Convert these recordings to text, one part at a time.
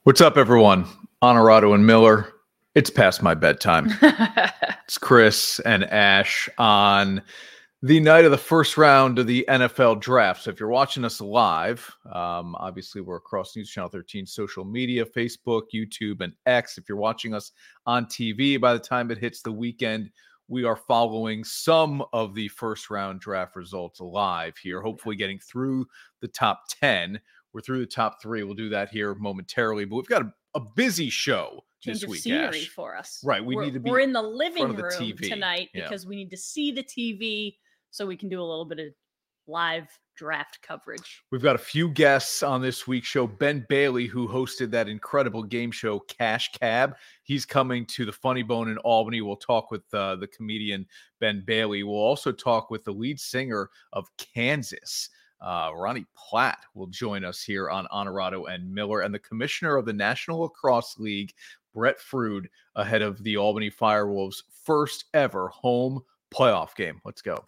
What's up, everyone? Honorado and Miller. It's past my bedtime. It's Chris and Ash on the night of the first round of the NFL draft. So if you're watching us live, obviously we're across News Channel 13 social media, Facebook, YouTube, and X. If you're watching us on TV, by the time it hits the weekend, we are following some of the first round draft results live here, hopefully getting through the top 10. We're through the top 3. We'll do that here momentarily, but we've got a busy show Change this of week, scenery Ash. for us. Right, we're in the living of the room TV. tonight because we need to see the TV so we can do a little bit of live draft coverage. We've got a few guests on this week's show. Ben Bailey, who hosted that incredible game show Cash Cab, he's coming to the Funny Bone in Albany. We'll talk with the comedian Ben Bailey. We'll also talk with the lead singer of Kansas. Ronnie Platt will join us here on Honorado and Miller, and the commissioner of the National Lacrosse League, Brett Frood, ahead of the Albany Firewolves' first ever home playoff game. Let's go.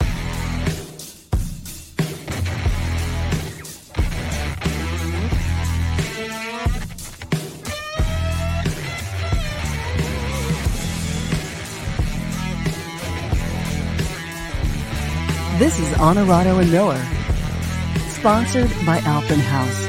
This is Honorado and Miller, sponsored by Alpenhaus.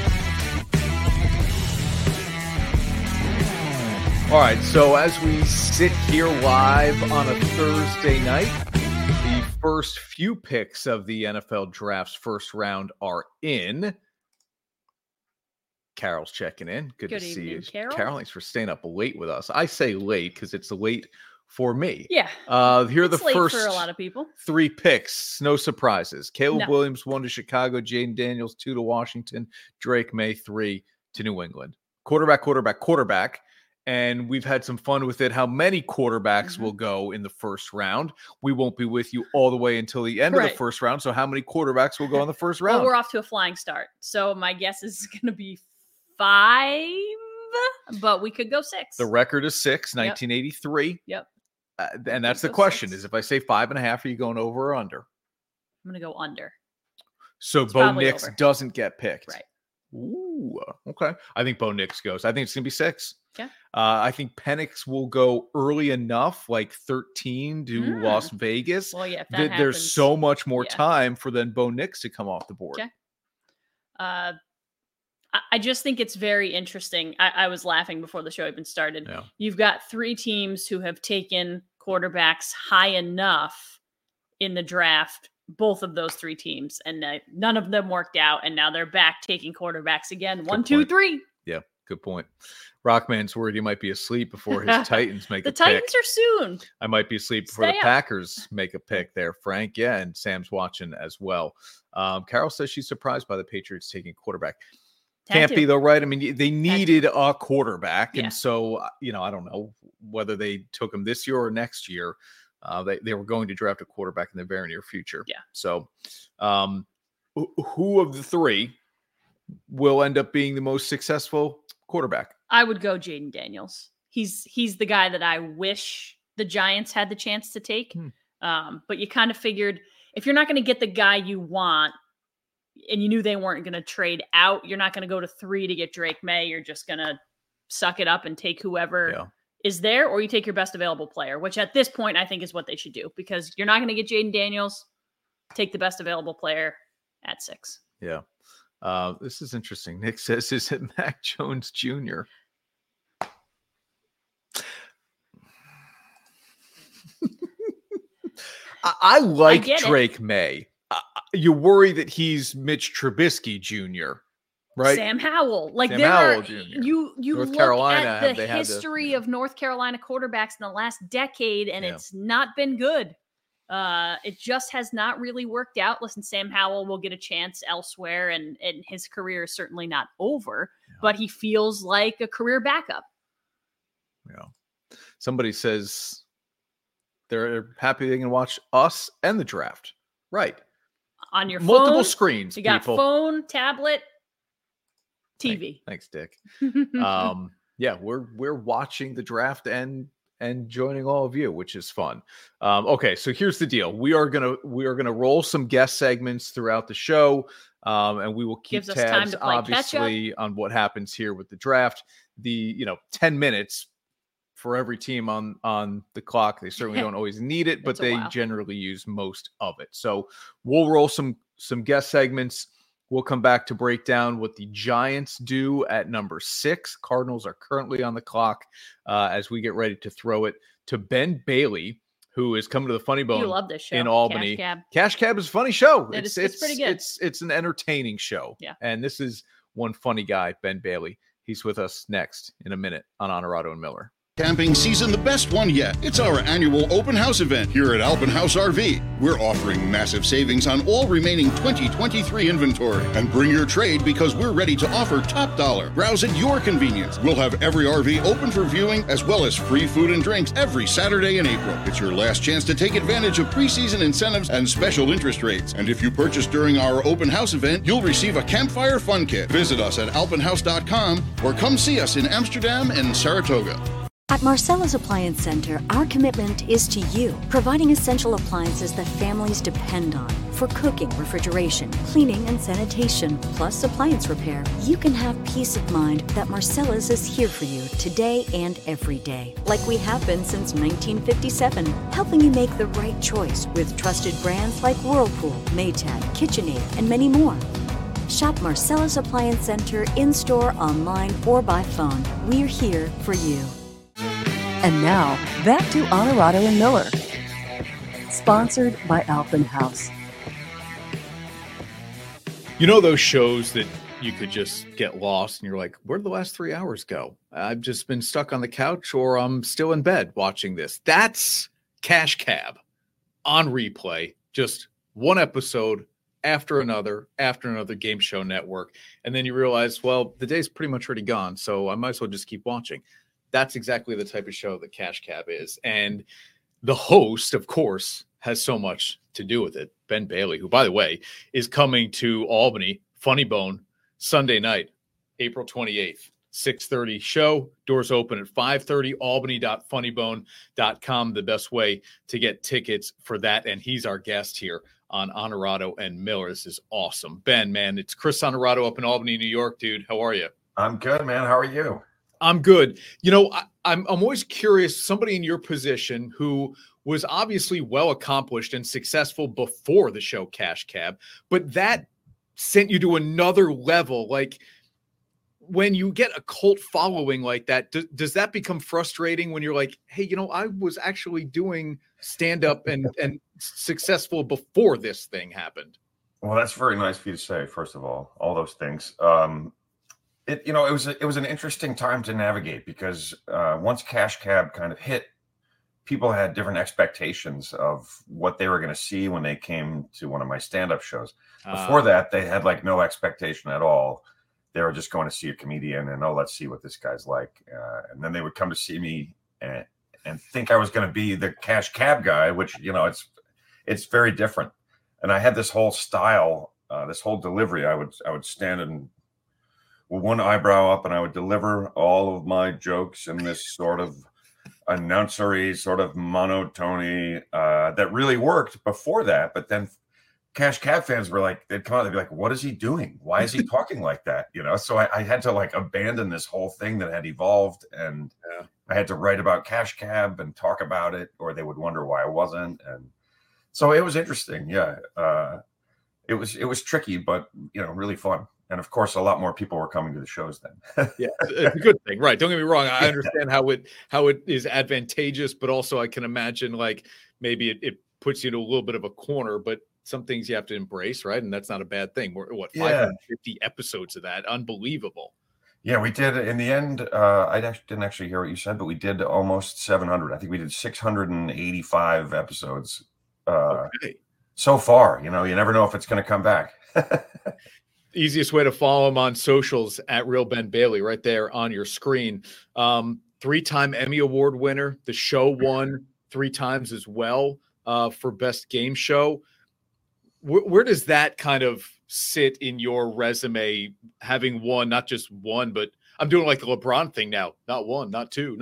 All right, so as we sit here live on a Thursday night, the first few picks of the NFL draft's first round are in. Carol's checking in. Good to see you. Carol, thanks for staying up late with us. I say late because it's late for me. Yeah. Here are the first for a lot of people. 3 picks. No surprises. Caleb Williams, 1 to Chicago. Jaden Daniels, 2 to Washington. Drake May, 3 to New England. Quarterback. And we've had some fun with it. How many quarterbacks will go in the first round? We won't be with you all the way until the end of the first round. So how many quarterbacks will go in the first round? Well, we're off to a flying start. So my guess is going to be 5, but we could go 6. The record is 6, 1983. Yep. And that's the question 6. Is if I say 5.5, are you going over or under? I'm going to go under. So Bo Nix doesn't get picked. Right. Ooh, okay. I think Bo Nix goes. I think it's going to be 6. Okay. I think Penix will go early enough, like 13 to Las Vegas. Well, yeah, if that happens, there's so much more time for then Bo Nix to come off the board. Okay. I just think it's very interesting. I was laughing before the show even started. Yeah. You've got 3 teams who have taken quarterbacks high enough in the draft, both of those 3 teams, and none of them worked out, and now they're back taking quarterbacks again. 1, 2, 3. Yeah, good point. Rockman's worried he might be asleep before his Titans make a pick. The Titans are soon. I might be asleep before the Packers make a pick there, Frank. Yeah, and Sam's watching as well. Carol says she's surprised by the Patriots taking quarterback. Can't be though, right? I mean, they needed a quarterback, and so I don't know whether they took him this year or next year. They were going to draft a quarterback in the very near future. Yeah. So, who of the 3 will end up being the most successful quarterback? I would go Jaden Daniels. He's the guy that I wish the Giants had the chance to take. But you kind of figured if you're not going to get the guy you want, and you knew they weren't going to trade out, you're not going to go to 3 to get Drake May. You're just going to suck it up and take whoever is there, or you take your best available player, which at this point I think is what they should do, because you're not going to get Jaden Daniels. Take the best available player at 6. Yeah. This is interesting. Nick says, is it Mac Jones Jr.? I like Drake May. You worry that he's Mitch Trubisky Jr., right? Sam Howell. You North look Carolina, at the history of North Carolina quarterbacks in the last decade, and it's not been good. It just has not really worked out. Listen, Sam Howell will get a chance elsewhere, and his career is certainly not over, but he feels like a career backup. Yeah. Somebody says they're happy they can watch us and the draft. Right. On your multiple phone, screens. You got phone, tablet, TV. Thanks, Dick. Yeah, we're watching the draft and and joining all of you, which is fun. Okay, so here's the deal: we are gonna roll some guest segments throughout the show, and we will keep tabs, obviously, on what happens here with the draft. The 10 minutes for every team on the clock. They certainly don't always need it, but they generally use most of it. So we'll roll some guest segments. We'll come back to break down what the Giants do at number 6. Cardinals are currently on the clock as we get ready to throw it to Ben Bailey, who is coming to the Funny Bone. You love this show in Albany. Cash Cab is a funny show. It's pretty good. It's an entertaining show. Yeah. And this is one funny guy, Ben Bailey. He's with us next in a minute on Honorado and Miller. Camping season, the best one yet. It's our annual open house event here at Alpen House RV. We're offering massive savings on all remaining 2023 inventory. And bring your trade because we're ready to offer top dollar. Browse at your convenience. We'll have every RV open for viewing as well as free food and drinks every Saturday in April. It's your last chance to take advantage of preseason incentives and special interest rates. And if you purchase during our open house event, you'll receive a campfire fun kit. Visit us at alpenhouse.com or come see us in Amsterdam and Saratoga. At Marcella's Appliance Center, our commitment is to you, providing essential appliances that families depend on. For cooking, refrigeration, cleaning, and sanitation, plus appliance repair, you can have peace of mind that Marcella's is here for you today and every day. Like we have been since 1957, helping you make the right choice with trusted brands like Whirlpool, Maytag, KitchenAid, and many more. Shop Marcella's Appliance Center in-store, online, or by phone. We're here for you. And now, back to Honorado and Miller. Sponsored by Alpen House. You know those shows that you could just get lost and you're like, where'd the last 3 hours go? I've just been stuck on the couch or I'm still in bed watching this. That's Cash Cab on replay. Just one episode after another game show network. And then you realize, well, the day's pretty much already gone, so I might as well just keep watching. That's exactly the type of show that Cash Cab is. And the host, of course, has so much to do with it. Ben Bailey, who, by the way, is coming to Albany, Funny Bone, Sunday night, April 28th, 6:30 show. Doors open at 5:30, albany.funnybone.com, the best way to get tickets for that. And he's our guest here on Honorado and Miller. This is awesome. Ben, man, it's Chris Honorado up in Albany, New York, dude. How are you? I'm good, man. How are you? I'm good. You know, I'm always curious, somebody in your position who was obviously well accomplished and successful before the show Cash Cab, but that sent you to another level. Like, when you get a cult following like that, does that become frustrating when you're like, hey, you know, I was actually doing stand-up and successful before this thing happened? Well, that's very nice of you to say, first of all those things. It was an interesting time to navigate because once Cash Cab kind of hit, people had different expectations of what they were going to see when they came to one of my stand-up shows. Before that, they had like no expectation at all. They were just going to see a comedian and, let's see what this guy's like. And then they would come to see me and think I was going to be the Cash Cab guy, which, you know, it's very different. And I had this whole style, this whole delivery. I would stand and with one eyebrow up, and I would deliver all of my jokes in this sort of announcery, sort of monotony that really worked before that. But then Cash Cab fans were like, they'd come out, they'd be like, what is he doing? Why is he talking like that? You know, so I had to like abandon this whole thing that had evolved, and I had to write about Cash Cab and talk about it, or they would wonder why I wasn't. And so it was interesting. Yeah. It was tricky, but, you know, really fun. And of course, a lot more people were coming to the shows then. Yeah, it's a good thing, right? Don't get me wrong. I understand how it is advantageous, but also I can imagine like maybe it puts you to a little bit of a corner. But some things you have to embrace, right? And that's not a bad thing. We're 550 episodes of that, unbelievable. Yeah, we did. In the end, didn't actually hear what you said, but we did almost 700. I think we did 685 episodes so far. You know, you never know if it's going to come back. Easiest way to follow him on socials at Real Ben Bailey, right there on your screen. 3-time Emmy Award winner. The show won 3 times as well for Best Game Show. Where does that kind of sit in your resume, having won not just one, but I'm doing like the LeBron thing now. Not one, not two, not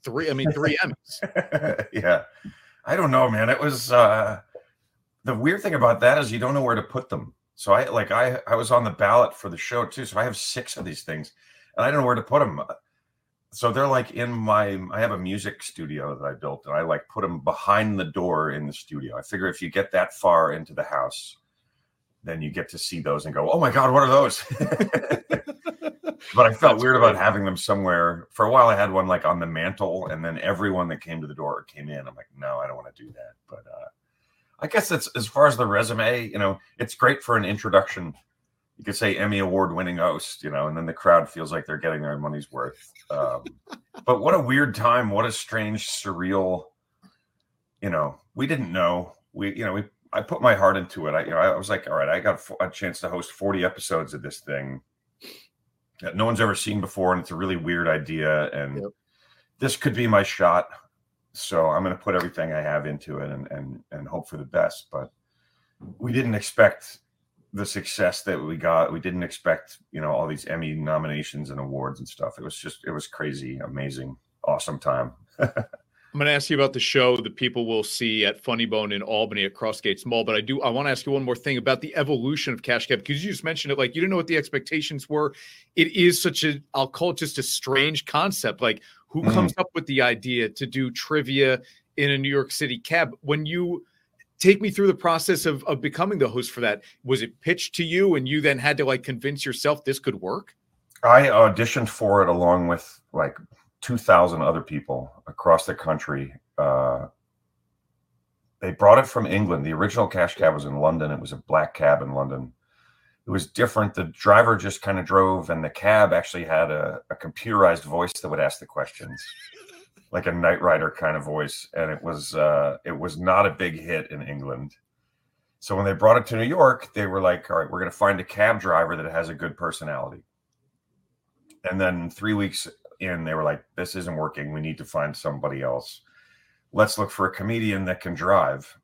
three Emmys. Yeah. I don't know, man. It was the weird thing about that is you don't know where to put them. So I was on the ballot for the show too. So I have 6 of these things and I don't know where to put them. So they're like I have a music studio that I built and I like put them behind the door in the studio. I figure if you get that far into the house, then you get to see those and go, oh my God, what are those? But I felt weird about having them somewhere. For a while, I had one like on the mantle, and then everyone that came to the door came in. I'm like, no, I don't want to do that. But I guess that's as far as the resume, it's great for an introduction. You could say Emmy Award-winning host, and then the crowd feels like they're getting their money's worth. But what a weird time! What a strange, surreal. We didn't know. I put my heart into it. I was like, all right, I got a chance to host 40 episodes of this thing that no one's ever seen before, and it's a really weird idea, and this could be my shot. So I'm going to put everything I have into it and hope for the best. But we didn't expect the success that we got. We didn't expect, all these Emmy nominations and awards and stuff. It was crazy, amazing, awesome time. I'm going to ask you about the show that people will see at Funny Bone in Albany at Crossgates Mall. But I want to ask you one more thing about the evolution of Cash Cab, because you just mentioned it. Like, you didn't know what the expectations were. It is such I'll call it just a strange concept. Like, who comes up with the idea to do trivia in a New York City cab? When you take me through the process of becoming the host for that, was it pitched to you and you then had to convince yourself this could work? I auditioned for it along with 2,000 other people across the country. They brought it from England. The original Cash Cab was in London. It was a black cab in London. It was different. The driver just kind of drove, and the cab actually had a computerized voice that would ask the questions, like a Knight Rider kind of voice. And it was not a big hit in England. So when they brought it to New York, they were like, all right, we're going to find a cab driver that has a good personality. And then 3 weeks in, they were like, this isn't working. We need to find somebody else. Let's look for a comedian that can drive.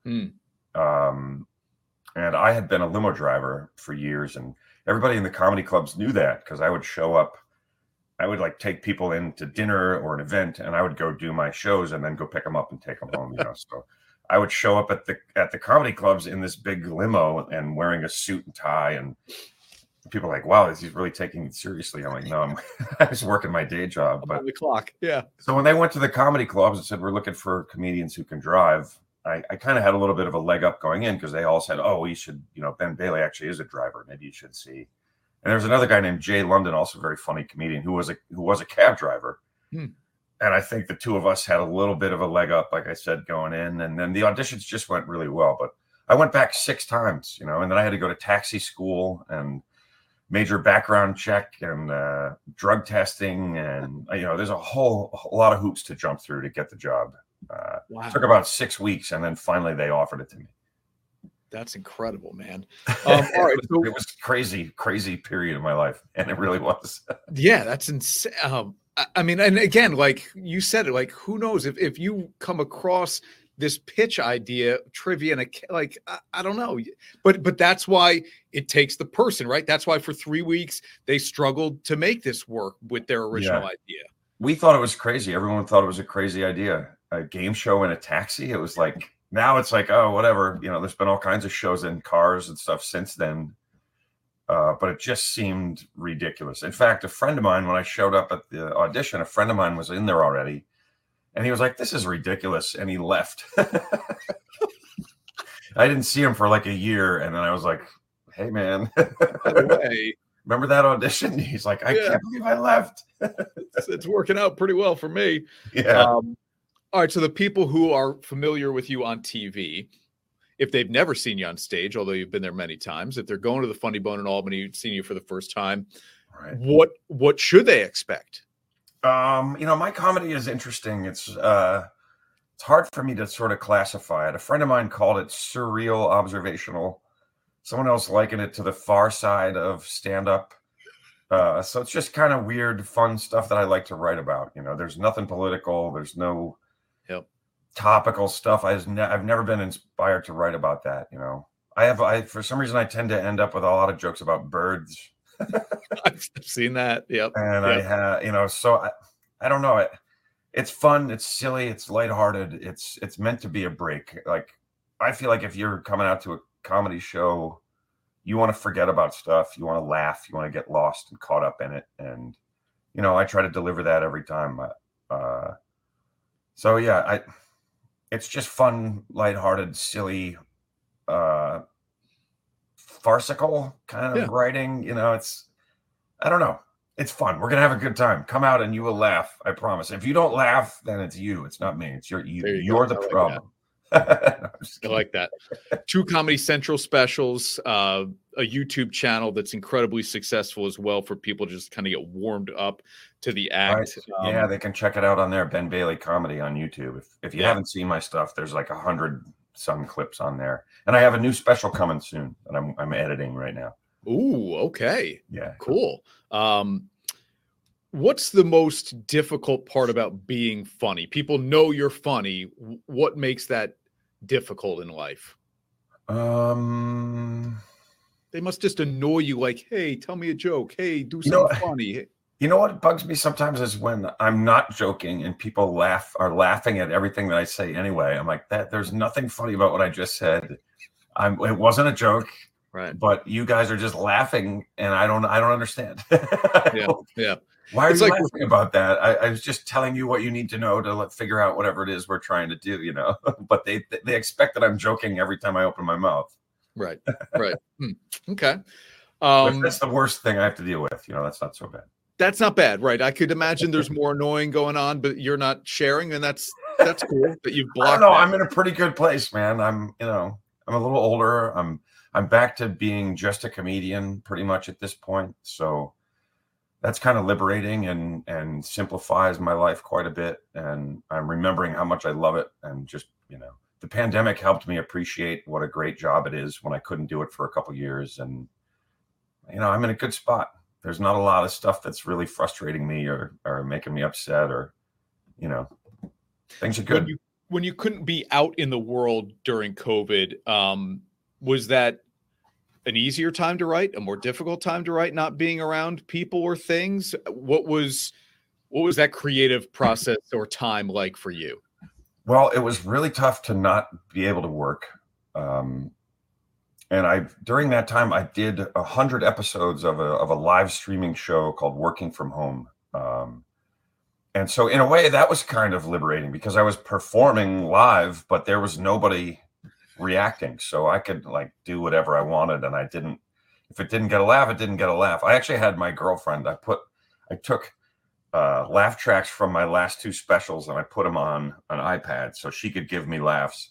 And I had been a limo driver for years, and everybody in the comedy clubs knew that, because I would show up. I would take people in to dinner or an event, and I would go do my shows and then go pick them up and take them home. So I would show up at the comedy clubs in this big limo and wearing a suit and tie, and people are like, wow, is he really taking it seriously? I'm like, no, I was working my day job. But the clock. Yeah. So when they went to the comedy clubs and said, we're looking for comedians who can drive, I kind of had a little bit of a leg up going in, because they all said, oh, you should, Ben Bailey actually is a driver. Maybe you should see. And there's another guy named Jay London, also a very funny comedian, who was a cab driver. And I think the two of us had a little bit of a leg up, like I said, going in. And then the auditions just went really well. But I went back 6 times, and then I had to go to taxi school and major background check and drug testing. And, there's a lot of hoops to jump through to get the job. Wow. It took about 6 weeks, and then finally they offered it to me. That's incredible, man. All right, it was crazy period of my life, and it really was. Yeah, that's insane. I mean, and again, like you said it, who knows if you come across this pitch idea, trivia, and I don't know, but that's why it takes the person, right? That's why for 3 weeks they struggled to make this work with their original idea. We thought it was crazy. Everyone thought it was a crazy idea. A game show in a taxi. It was now it's oh, whatever. There's been all kinds of shows in cars and stuff since then. But it just seemed ridiculous. In fact, a friend of mine, when I showed up at the audition, a friend of mine was in there already. And he was like, this is ridiculous. And he left. I didn't see him for a year. And then I was like, hey, man. Remember that audition? He's like, I can't believe I left. It's working out pretty well for me. Yeah. All right. So the people who are familiar with you on TV, if they've never seen you on stage, although you've been there many times, if they're going to the Funny Bone in Albany, seeing you for the first time, right, what should they expect? My comedy is interesting. It's hard for me to sort of classify it. A friend of mine called it surreal observational. Someone else likened it to the Far Side of stand-up. So it's just kind of weird, fun stuff that I like to write about. There's nothing political. There's no topical stuff. I've never been inspired to write about that. I for some reason I tend to end up with a lot of jokes about birds. I've seen that. Yep. And I have, so I don't know. it's fun, it's silly, it's lighthearted, it's meant to be a break. Like, I feel like if you're coming out to a comedy show, you want to forget about stuff, you want to laugh, you want to get lost and caught up in it. And, you know, I try to deliver that every time. So yeah, it's just fun, lighthearted, silly, farcical kind of writing. You know, I don't know. It's fun. We're going to have a good time. Come out and you will laugh. I promise. If you don't laugh, then it's you. It's not me. It's you're the problem. I like that. 2 Comedy Central specials, a YouTube channel that's incredibly successful as well for people just kind of get warmed up to the act. Right. Yeah, they can check it out on there, Ben Bailey Comedy on YouTube. If you haven't seen my stuff, there's like 100 some clips on there. And I have a new special coming soon that I'm editing right now. Ooh, okay. Yeah. Cool. What's the most difficult part about being funny? People know you're funny. What makes that difficult in life? They must just annoy you, like, hey, tell me a joke. Hey, do something funny. You know what bugs me sometimes is when I'm not joking and people are laughing at everything that I say anyway. I'm like, there's nothing funny about what I just said. It wasn't a joke. Right. But you guys are just laughing and I don't understand. Yeah. Why are you laughing about that? I was just telling you what you need to know to figure out whatever it is we're trying to do, you know. But they expect that I'm joking every time I open my mouth. Right. Okay. But that's the worst thing I have to deal with. You know, that's not so bad. That's not bad, right? I could imagine there's more annoying going on, but you're not sharing, and that's cool that you've blocked. I don't know. That. I'm in a pretty good place, man. I'm a little older. I'm back to being just a comedian pretty much at this point. So that's kind of liberating and simplifies my life quite a bit. And I'm remembering how much I love it. And just, you know, the pandemic helped me appreciate what a great job it is when I couldn't do it for a couple of years. And, you know, I'm in a good spot. There's not a lot of stuff that's really frustrating me or making me upset or, you know, things are good. When you couldn't be out in the world during COVID, was that an easier time to write, a more difficult time to write, not being around people or things? What was that creative process or time like for you? Well, it was really tough to not be able to work. And during that time, I did 100 episodes of a live streaming show called Working From Home. And so in a way that was kind of liberating because I was performing live, but there was nobody reacting. So I could like do whatever I wanted. And if it didn't get a laugh, it didn't get a laugh. I actually had my girlfriend, I took laugh tracks from my last 2 specials and I put them on an iPad so she could give me laughs.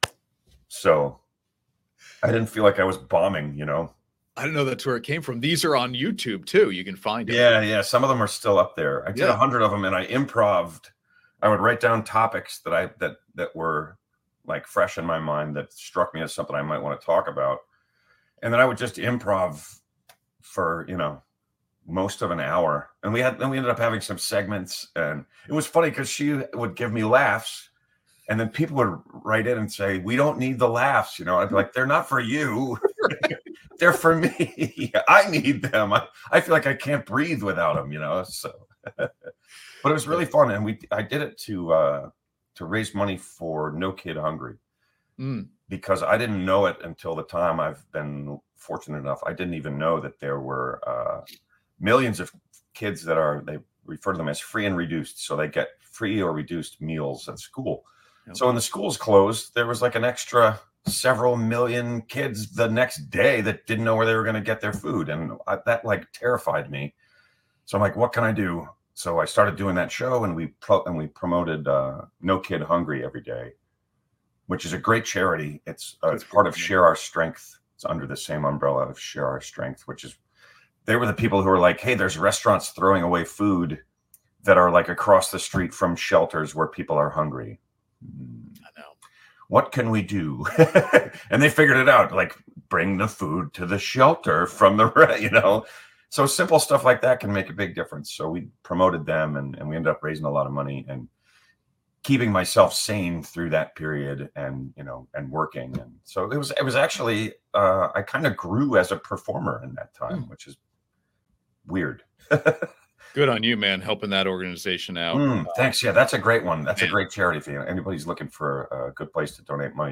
So I didn't feel like I was bombing, you know. I don't know that's where it came from. These are on YouTube too. You can find it. Yeah. Some of them are still up there. I did 100 of them and I improv'd. I would write down topics that were like fresh in my mind that struck me as something I might want to talk about. And then I would just improv for, you know, most of an hour. And we ended up having some segments and it was funny because she would give me laughs. And then people would write in and say, we don't need the laughs. You know, I'd be like, they're not for you. They're for me. I need them. I feel like I can't breathe without them, you know? So, but it was really fun. And I did it to raise money for No Kid Hungry because I didn't know it until the time. I've been fortunate enough. I didn't even know that there were millions of kids they refer to them as free and reduced. So they get free or reduced meals at school. So when the schools closed, there was like an extra several million kids the next day that didn't know where they were going to get their food. And that like terrified me. So I'm like, what can I do? So I started doing that show and we promoted No Kid Hungry every day, which is a great charity. It's part of Share Our Strength. It's under the same umbrella of Share Our Strength, they were the people who were like, hey, there's restaurants throwing away food that are like across the street from shelters where people are hungry. I know. What can we do? And they figured it out, like bring the food to the shelter from the, you know, so simple stuff like that can make a big difference. So we promoted them and we ended up raising a lot of money and keeping myself sane through that period and, you know, and working. And so it was actually, I kind of grew as a performer in that time, which is weird. Good on you, man, helping that organization out. Thanks. Yeah, that's a great one. That's a great charity for you. Anybody's looking for a good place to donate money.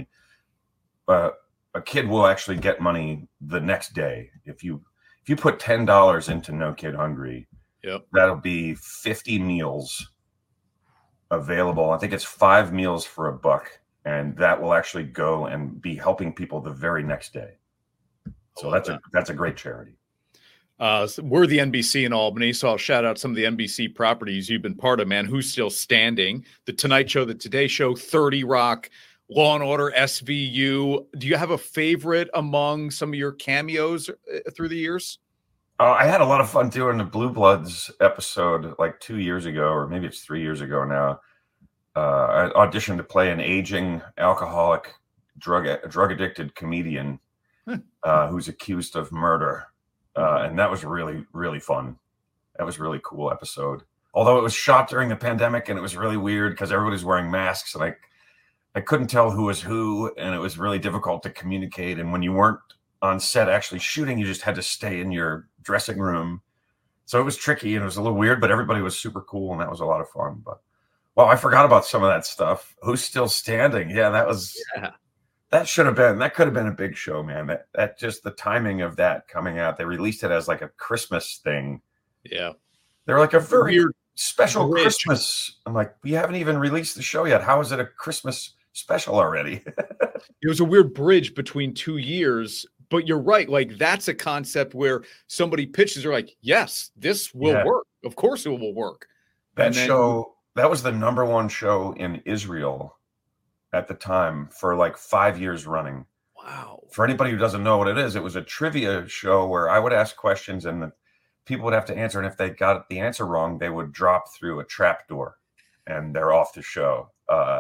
A kid will actually get money the next day. If you put $10 into No Kid Hungry, that'll be 50 meals available. I think it's 5 meals for $1, and that will actually go and be helping people the very next day. So that's a great charity. We're the NBC in Albany, so I'll shout out some of the NBC properties you've been part of, man. Who's Still Standing? The Tonight Show, The Today Show, 30 Rock, Law and Order, SVU. Do you have a favorite among some of your cameos through the years? I had a lot of fun doing the Blue Bloods episode like 2 years ago, or maybe it's 3 years ago now. I auditioned to play an aging alcoholic, drug-addicted comedian who's accused of murder. And that was really, really fun. That was a really cool episode. Although it was shot during the pandemic and it was really weird because everybody's wearing masks and I couldn't tell who was who, and it was really difficult to communicate. And when you weren't on set actually shooting, you just had to stay in your dressing room. So it was tricky and it was a little weird, but everybody was super cool and that was a lot of fun. But I forgot about some of that stuff. Who's Still Standing? Yeah, that could have been a big show, man. That just the timing of that coming out. They released it as like a Christmas thing. Yeah. They're like a very special Christmas. I'm like, we haven't even released the show yet. How is it a Christmas special already? It was a weird bridge between 2 years, but you're right. Like that's a concept where somebody pitches are like, yes, this will work. Of course it will work. That was the #1 show in Israel at the time for like 5 years running. Wow. For anybody who doesn't know what it is, it was a trivia show where I would ask questions and the people would have to answer. And if they got the answer wrong, they would drop through a trap door and they're off the show.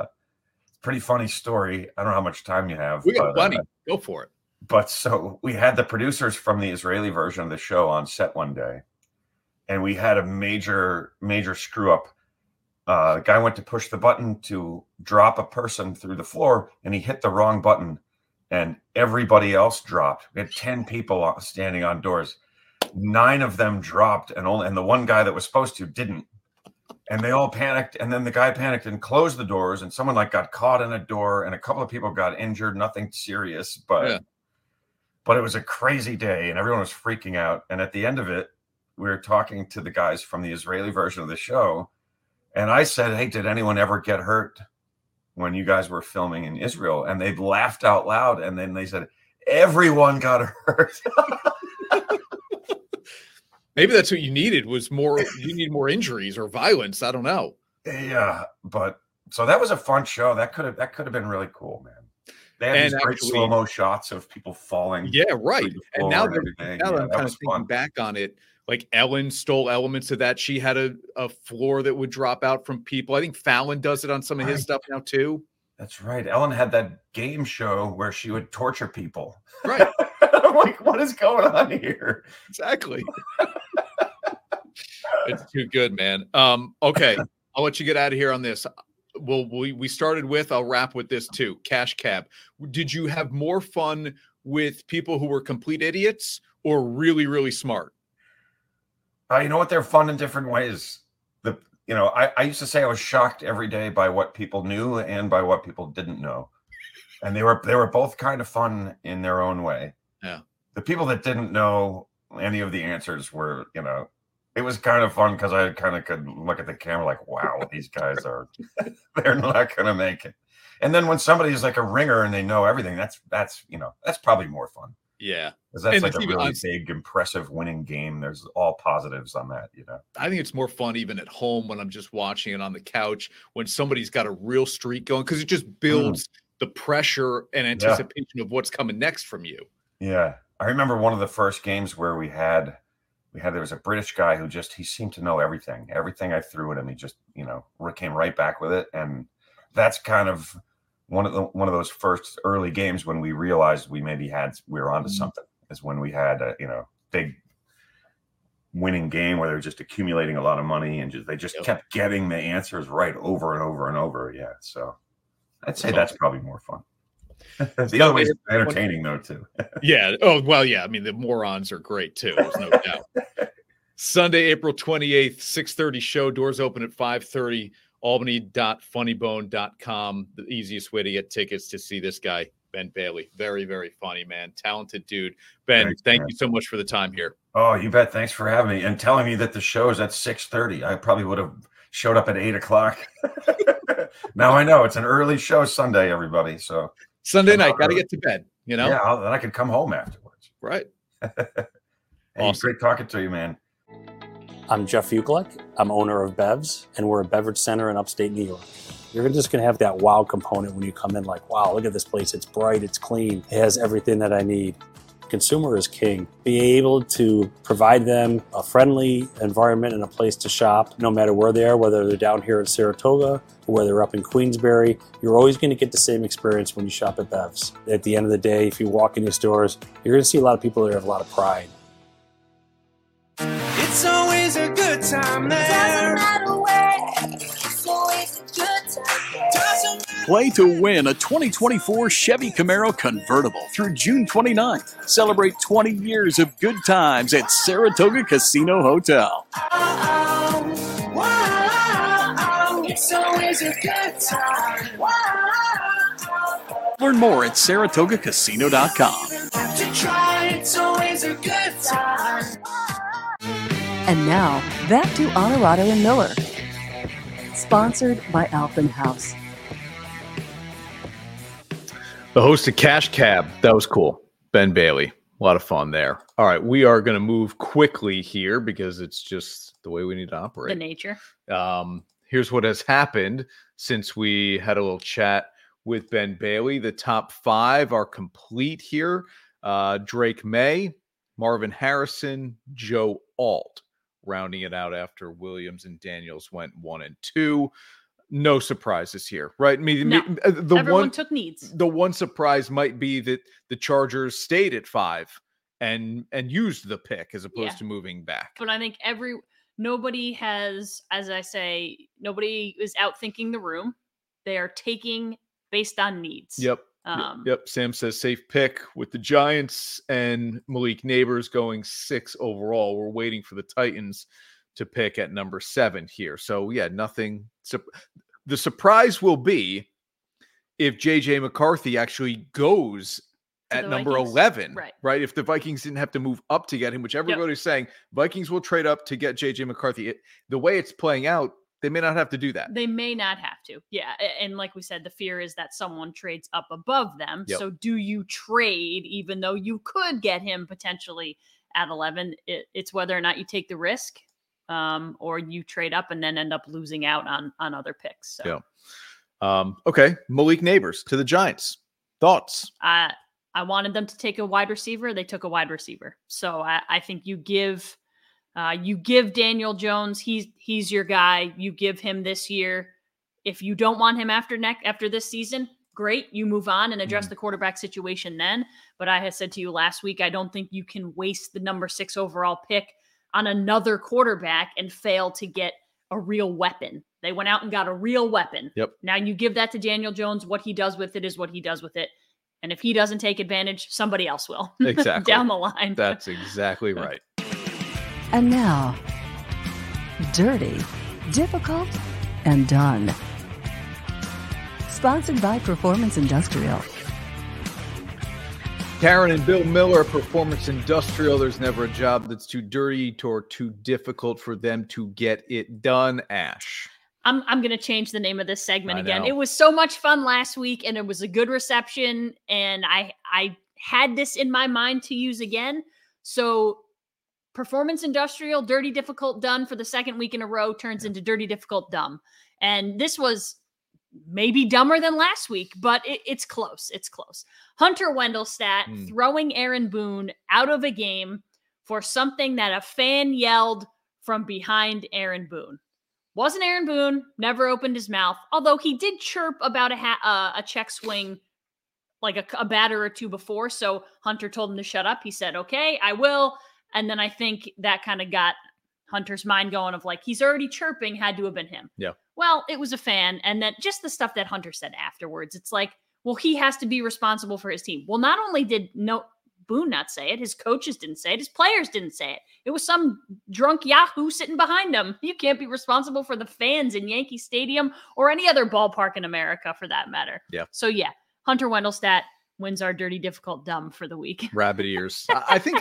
Pretty funny story. I don't know how much time you have. We got plenty. Go for it. But so we had the producers from the Israeli version of the show on set one day, and we had a major screw up. The guy went to push the button to drop a person through the floor, and he hit the wrong button, and everybody else dropped. We had 10 people standing on doors. 9 of them dropped, and the one guy that was supposed to didn't. And they all panicked, and then the guy panicked and closed the doors, and someone got caught in a door, and a couple of people got injured. Nothing serious, but it was a crazy day, and everyone was freaking out. And at the end of it, we were talking to the guys from the Israeli version of the show, and I said, "Hey, did anyone ever get hurt when you guys were filming in Israel?" And they laughed out loud, and then they said, "Everyone got hurt." Maybe that's what you needed you need more injuries or violence. I don't know. Yeah, but so that was a fun show. That could have been really cool, man. They had these great slow-mo shots of people falling. Yeah, right. And now I'm kind of thinking back on it. Like Ellen stole elements of that. She had a floor that would drop out from people. I think Fallon does it on some of his stuff now too. That's right. Ellen had that game show where she would torture people. Right. I'm like, what is going on here? Exactly. It's too good, man. Okay. I'll let you get out of here on this. We started with, I'll wrap with this too. Cash Cab. Did you have more fun with people who were complete idiots or really, really smart? You know what? They're fun in different ways. I used to say I was shocked every day by what people knew and by what people didn't know. And they were both kind of fun in their own way. Yeah. The people that didn't know any of the answers were, it was kind of fun because I kind of could look at the camera like, wow, they're not going to make it. And then when somebody's like a ringer and they know everything, that's probably more fun. Yeah. Because that's like a really big, impressive winning game. There's all positives on that, I think it's more fun even at home when I'm just watching it on the couch when somebody's got a real streak going because it just builds the pressure and anticipation of what's coming next from you. Yeah. I remember one of the first games where there was a British guy who he seemed to know everything. Everything I threw at him, he just, came right back with it. And that's kind of one of those first early games when we realized we were onto something, is when we had a, big winning game where they were just accumulating a lot of money and they kept getting the answers right over and over and over. Yeah. So I'd say that's probably more fun. The other way is entertaining though too. Yeah. Oh, well, yeah. I mean, the morons are great too. There's no doubt. Sunday, April 28th, 6:30 show. Doors open at 5:30. Albany.funnybone.com. The easiest way to get tickets to see this guy, Ben Bailey. Very, very funny, man. Talented dude. Ben, thank you so much for the time here. Oh, you bet. Thanks for having me and telling me that the show is at 6:30. I probably would have showed up at 8 o'clock. Now I know it's an early show Sunday, everybody. So Sunday night, got to get to bed, you know? Yeah, then I can come home afterwards. Right. Awesome. Great talking to you, man. I'm Jeff Ukelek. I'm owner of Bev's, and we're a beverage center in upstate New York. You're just going to have that wow component when you come in, like, wow, look at this place. It's bright, it's clean, it has everything that I need. Consumer is king. Be able to provide them a friendly environment and a place to shop, no matter where they are, whether they're down here in Saratoga or whether they're up in Queensbury. You're always going to get the same experience when you shop at Bev's. At the end of the day, if you walk in your stores, you're going to see a lot of people that have a lot of pride. It's always a good time there. Doesn't matter where. It's always a good time there. Play to win a 2024 Chevy Camaro convertible through June 29th. Celebrate 20 years of good times at Saratoga Casino Hotel. It's always a good time. Learn more at SaratogaCasino.com. Have to try. It's always a good time. And now, back to Honorado and Miller. Sponsored by Alphen House. The host of Cash Cab. That was cool. Ben Bailey. A lot of fun there. All right. We are going to move quickly here because it's just the way we need to operate. The nature. Here's what has happened since we had a little chat with Ben Bailey. The top 5 are complete here. Drake May, Marvin Harrison, Joe Alt. Rounding it out after Williams and Daniels went 1 and 2. No surprises here, right? Everyone took needs. The one surprise might be that the Chargers stayed at 5 and used the pick as opposed to moving back. But I think nobody has, as I say, nobody is outthinking the room. They are taking based on needs. Yep. Sam says safe pick with the Giants and Malik Neighbors going 6 overall. We're waiting for the Titans to pick at number 7 here. So yeah, nothing. The surprise will be if JJ McCarthy actually goes at number Vikings. 11, right? If the Vikings didn't have to move up to get him, which everybody's saying Vikings will trade up to get JJ McCarthy. The way it's playing out, they may not have to do that. They may not have to. Yeah. And like we said, the fear is that someone trades up above them. Yep. So do you trade, even though you could get him potentially at 11? It's whether or not you take the risk or you trade up and then end up losing out on other picks. So. Yeah. Okay. Malik Neighbors to the Giants. Thoughts? I wanted them to take a wide receiver. They took a wide receiver. So I think you give Daniel Jones. He's your guy. You give him this year. If you don't want him after this season, great. You move on and address the quarterback situation then. But I had said to you last week, I don't think you can waste the number 6 overall pick on another quarterback and fail to get a real weapon. They went out and got a real weapon. Yep. Now you give that to Daniel Jones. What he does with it is what he does with it. And if he doesn't take advantage, somebody else will. Exactly. Down the line. That's exactly right. And now, Dirty, Difficult, and Done. Sponsored by Performance Industrial. Karen and Bill Miller, Performance Industrial. There's never a job that's too dirty or too difficult for them to get it done, Ash. I'm going to change the name of this segment again. It was so much fun last week, and it was a good reception, and I had this in my mind to use again. So Performance Industrial, Dirty, Difficult, Done for the second week in a row turns into Dirty, Difficult, Dumb. And this was maybe dumber than last week, but it's close. It's close. Hunter Wendelstedt throwing Aaron Boone out of a game for something that a fan yelled from behind Aaron Boone. Wasn't Aaron Boone, never opened his mouth, although he did chirp about a check swing like a batter or two before. So Hunter told him to shut up. He said, okay, I will. And then I think that kind of got Hunter's mind going of like, he's already chirping, had to have been him. Yeah. Well, it was a fan. And then just the stuff that Hunter said afterwards, it's like, well, he has to be responsible for his team. Well, not only did Boone not say it. His coaches didn't say it. His players didn't say it. It was some drunk Yahoo sitting behind him. You can't be responsible for the fans in Yankee Stadium or any other ballpark in America for that matter. Yeah. So yeah, Hunter Wendelstedt wins our Dirty Difficult Dumb for the week. Rabbit ears. I think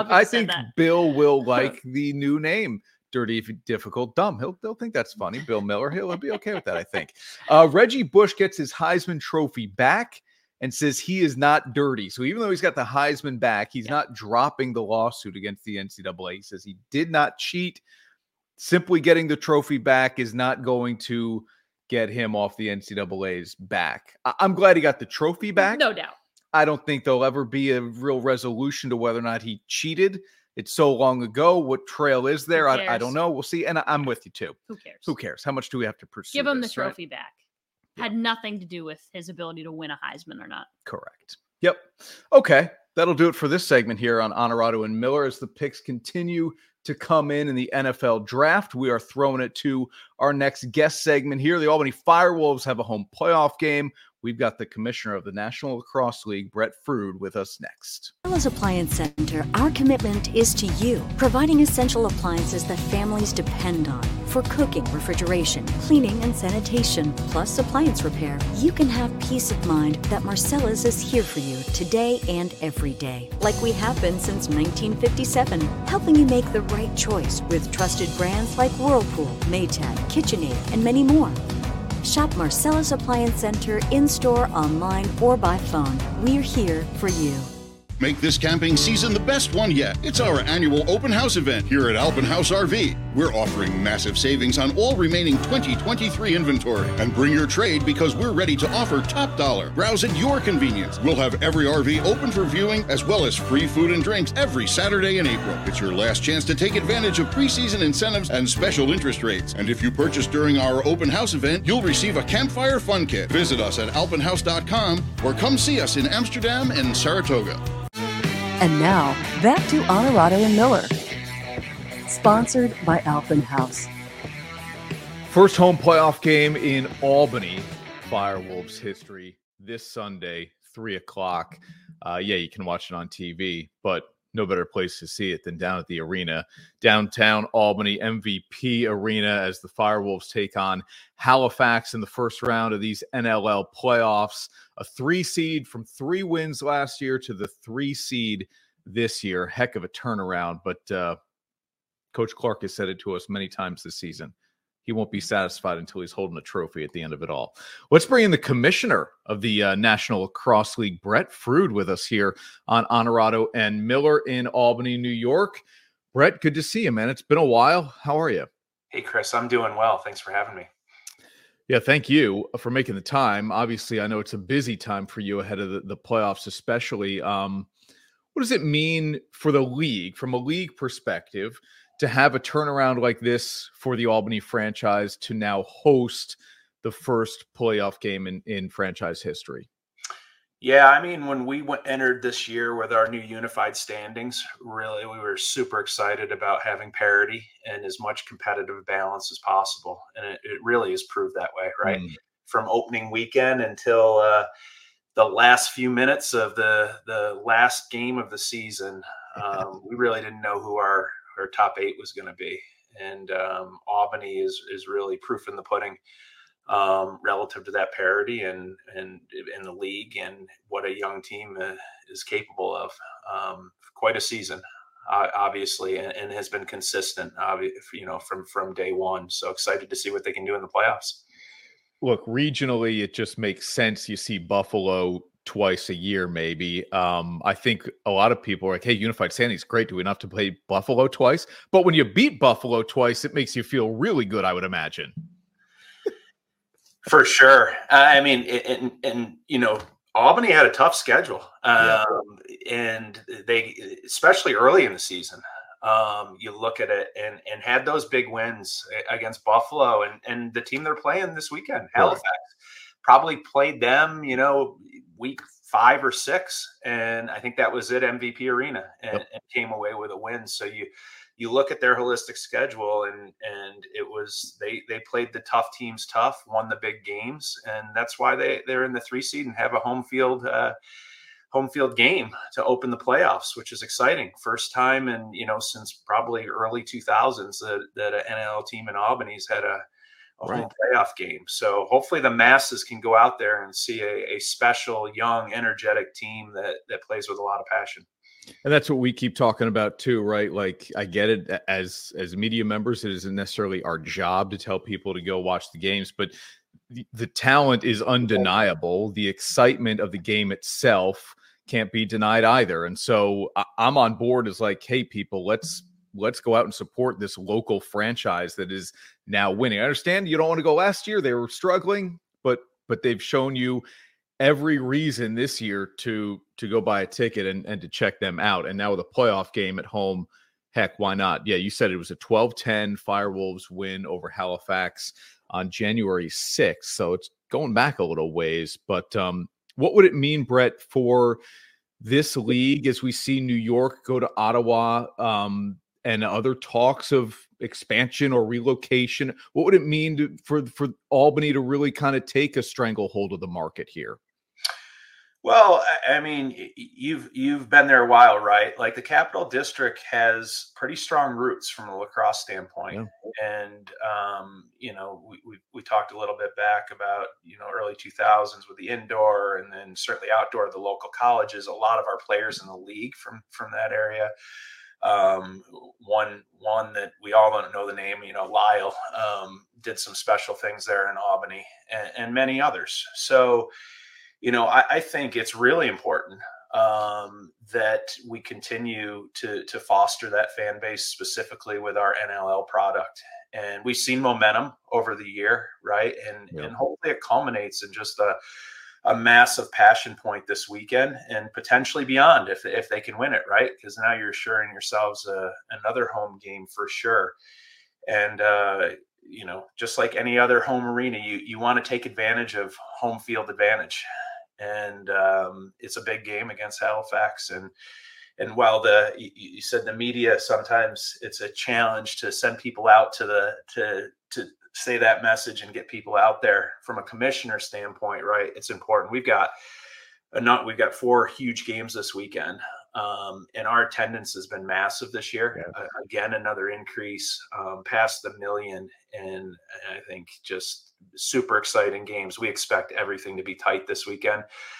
Bill will like the new name. Dirty Difficult Dumb. They'll think that's funny. Bill Miller, he'll be okay with that, I think. Reggie Bush gets his Heisman Trophy back and says he is not dirty. So even though he's got the Heisman back, he's not dropping the lawsuit against the NCAA. He says he did not cheat. Simply getting the trophy back is not going to get him off the NCAA's back. I'm glad he got the trophy back. No doubt. I don't think there'll ever be a real resolution to whether or not he cheated. It's so long ago. What trail is there? I don't know. We'll see. And I'm with you too. Who cares? Who cares? How much do we have to pursue? Give him this, the trophy right? back. Had nothing to do with his ability to win a Heisman or not. Correct. Yep. Okay. That'll do it for this segment here on Honorado and Miller. As the picks continue to come in the NFL draft, we are throwing it to our next guest segment here. The Albany Firewolves have a home playoff game. We've got the commissioner of the National Lacrosse League, Brett Frood, with us next. Marcella's Appliance Center, our commitment is to you, providing essential appliances that families depend on for cooking, refrigeration, cleaning, and sanitation, plus appliance repair. You can have peace of mind that Marcella's is here for you today and every day, like we have been since 1957, helping you make the right choice with trusted brands like Whirlpool, Maytag, KitchenAid, and many more. Shop Marcella's Appliance Center in-store, online, or by phone. We're here for you. Make this camping season the best one yet. It's our annual open house event here at Alpenhaus RV. We're offering massive savings on all remaining 2023 inventory. And bring your trade because we're ready to offer top dollar. Browse at your convenience. We'll have every RV open for viewing as well as free food and drinks every Saturday in April. It's your last chance to take advantage of preseason incentives and special interest rates. And if you purchase during our open house event, you'll receive a campfire fun kit. Visit us at alpenhaus.com or come see us in Amsterdam and Saratoga. And now, back to Honorado and Miller. Sponsored by Alpenhaus. First home playoff game in Albany, Firewolves history, this Sunday, 3 o'clock. You can watch it on TV, but no better place to see it than down at the arena. Downtown Albany MVP Arena as the Firewolves take on Halifax in the first round of these NLL playoffs. A 3 seed from 3 wins last year to the 3 seed this year. Heck of a turnaround, but Coach Clark has said it to us many times this season. He won't be satisfied until he's holding a trophy at the end of it all. Let's bring in the commissioner of the National Lacrosse League, Brett Frood, with us here on Honorado and Miller in Albany, New York. Brett, good to see you, man. It's been a while. How are you? Hey, Chris, I'm doing well. Thanks for having me. Yeah, thank you for making the time. Obviously, I know it's a busy time for you ahead of the playoffs, especially. What does it mean for the league, from a league perspective, to have a turnaround like this for the Albany franchise to now host the first playoff game in franchise history? Yeah, I mean, when we entered this year with our new unified standings, really, we were super excited about having parity and as much competitive balance as possible. And it really has proved that way, right? From opening weekend until the last few minutes of the last game of the season, we really didn't know who our top 8 was going to be. And Albany is really proof in the pudding relative to that parity and in the league and what a young team is capable of. Quite a season, obviously, and has been consistent, from day one. So excited to see what they can do in the playoffs. Look, regionally, it just makes sense. You see Buffalo twice a year, maybe. I think a lot of people are like, hey, unified standings, great. Do we not have to play Buffalo twice? But when you beat Buffalo twice, it makes you feel really good, I would imagine. For sure. I mean, and Albany had a tough schedule. And they, especially early in the season, you look at it and had those big wins against Buffalo and the team they're playing this weekend, Halifax, probably played them, week 5 or 6. And I think that was at MVP Arena and came away with a win. So you look at their holistic schedule and it was, they played the tough teams tough, won the big games. And that's why they're in the 3 seed and have a home field home field game to open the playoffs, which is exciting. First time in, since probably early 2000s that an NLL team in Albany's had a home playoff game. So hopefully the masses can go out there and see a special, young, energetic team that plays with a lot of passion. And that's what we keep talking about too, right? Like, I get it, as media members, it isn't necessarily our job to tell people to go watch the games, but the talent is undeniable. The excitement of the game itself can't be denied either. And so I'm on board as like, hey, people, let's go out and support this local franchise that is now winning. I understand you don't want to go last year. They were struggling, but they've shown you every reason this year to go buy a ticket and to check them out. And now with a playoff game at home, heck, why not? Yeah, you said it was a 12-10 Firewolves win over Halifax on January 6th. So it's going back a little ways. But what would it mean, Brett, for this league as we see New York go to Ottawa and other talks of expansion or relocation? What would it mean for Albany to really kind of take a stranglehold of the market here? Well, I mean, you've been there a while, right? Like the Capital District has pretty strong roots from a lacrosse standpoint. Yeah. And, we talked a little bit back about, early 2000s with the indoor and then certainly outdoor, the local colleges, a lot of our players in the league from that area. One that we all don't know the name, Lyle, did some special things there in Albany and many others. So, I think it's really important that we continue to foster that fan base, specifically with our NLL product. And we've seen momentum over the year, right? And hopefully it culminates in just a massive passion point this weekend and potentially beyond if they can win it, right? Because now you're assuring yourselves another home game for sure. And, just like any other home arena, you want to take advantage of home field advantage. And it's a big game against Halifax. And while you said the media, sometimes it's a challenge to send people out to say that message and get people out there from a commissioner standpoint, right? It's important. We've got 4 huge games this weekend. And our attendance has been massive this year. Yeah. Again, another increase past the 1 million. And I think just super exciting games. We expect everything to be tight this weekend.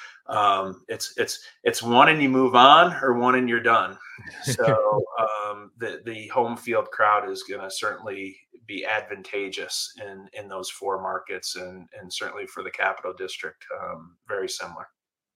It's one and you move on, or one and you're done. So the home field crowd is going to certainly be advantageous in those 4 markets, and certainly for the Capital District, very similar.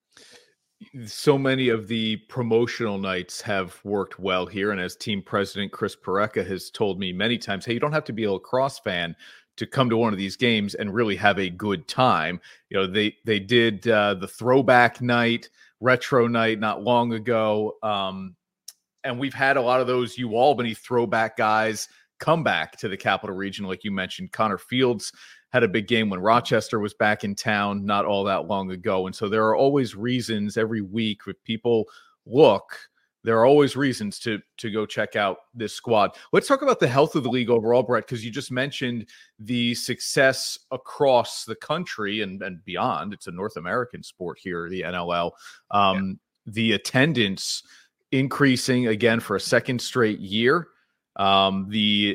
So many of the promotional nights have worked well here. And as team president Chris Parecka has told me many times, hey, you don't have to be a lacrosse fan to come to one of these games and really have a good time. They did the throwback night, retro night not long ago. And we've had a lot of those Albany throwback guys come back to the Capital Region. Like you mentioned, Connor Fields had a big game when Rochester was back in town not all that long ago. And so there are always reasons every week if people look, there are always reasons to go check out this squad. Let's talk about the health of the league overall, Brett, because you just mentioned the success across the country and beyond. It's a North American sport here, the NLL. The attendance increasing again for a second straight year. The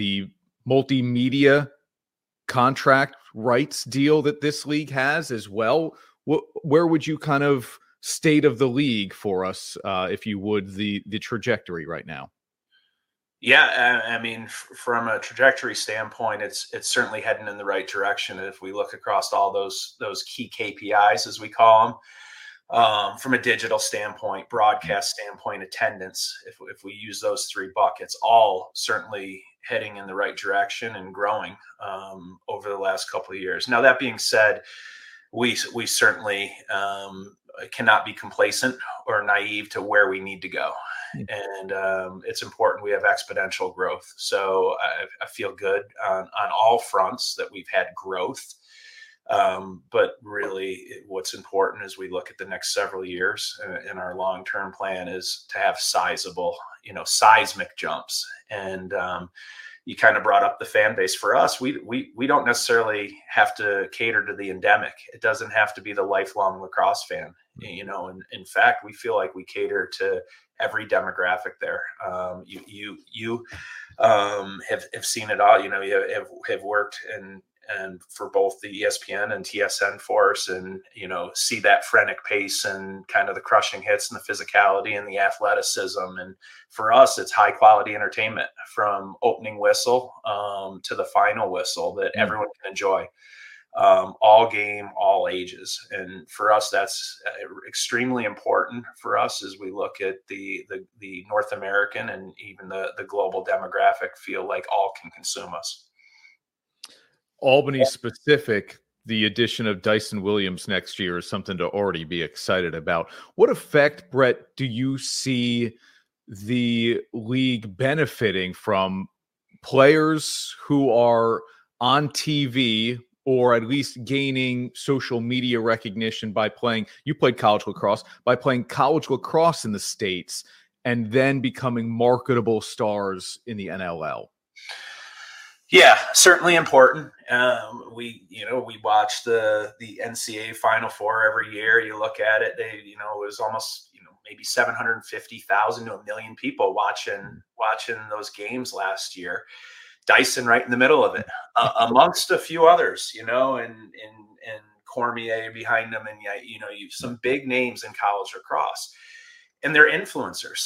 multimedia contract rights deal that this league has as well. Where would you kind of state of the league for us, if you would, the trajectory right now? Yeah, I mean, from a trajectory standpoint, it's certainly heading in the right direction. If we look across all those key KPIs, as we call them, from a digital standpoint, broadcast standpoint, attendance, if we use those 3 buckets, all certainly heading in the right direction and growing over the last couple of years. Now, that being said, we certainly cannot be complacent or naive to where we need to go. And it's important we have exponential growth. So I feel good on all fronts that we've had growth. But really what's important as we look at the next several years in our long-term plan is to have sizable, seismic jumps. And you kind of brought up the fan base. For us, we don't necessarily have to cater to the endemic. It doesn't have to be the lifelong lacrosse fan. you know, and in fact, we feel like we cater to every demographic there. You have seen it all. You know, you have worked and for both the ESPN and TSN for us, and, you know, see that frenetic pace and kind of the crushing hits and the physicality and the athleticism. And for us, it's high quality entertainment from opening whistle to the final whistle that everyone can enjoy. All game, all ages. And for us, that's extremely important for us as we look at the North American and even the global demographic, feel like all can consume us. Albany specific, the addition of Dyson Williams next year is something to already be excited about. What effect, Brett, do you see the league benefiting from players who are on TV or at least gaining social media recognition by playing? You played college lacrosse, by playing college lacrosse in the States and then becoming marketable stars in the NLL? Yeah, certainly important. We watch the NCAA Final Four every year. You look at it, it was almost, maybe 750,000 to 1 million people watching those games last year. Dyson right in the middle of it, amongst a few others, and Cormier behind them, and you some big names in college lacrosse, and they're influencers.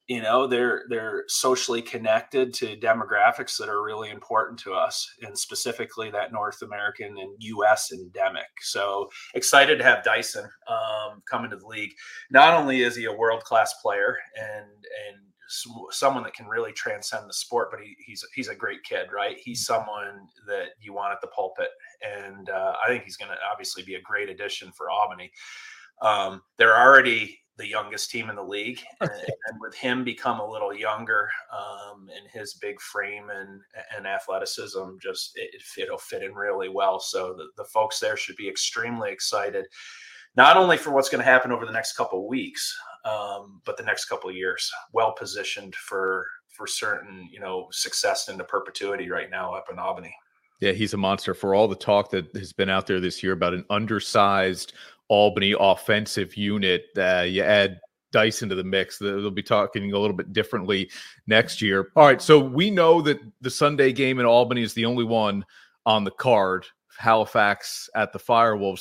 They're socially connected to demographics that are really important to us, and specifically that North American and U.S. endemic. So excited to have Dyson come into the league. Not only is he a world-class player and someone that can really transcend the sport, but he's a great kid, right? He's someone that you want at the pulpit, and I think he's going to obviously be a great addition for Albany. They're already the youngest team in the league, and with him become a little younger, and his big frame and athleticism, it'll fit in really well. So the folks there should be extremely excited, not only for what's going to happen over the next couple of weeks, but the next couple of years. Well positioned for certain, success into perpetuity right now up in Albany. Yeah, he's a monster. For all the talk that has been out there this year about an undersized Albany offensive unit, you add Dyson to the mix, they'll be talking a little bit differently next year. All right, so we know that the Sunday game in Albany is the only one on the card. Halifax at the Firewolves,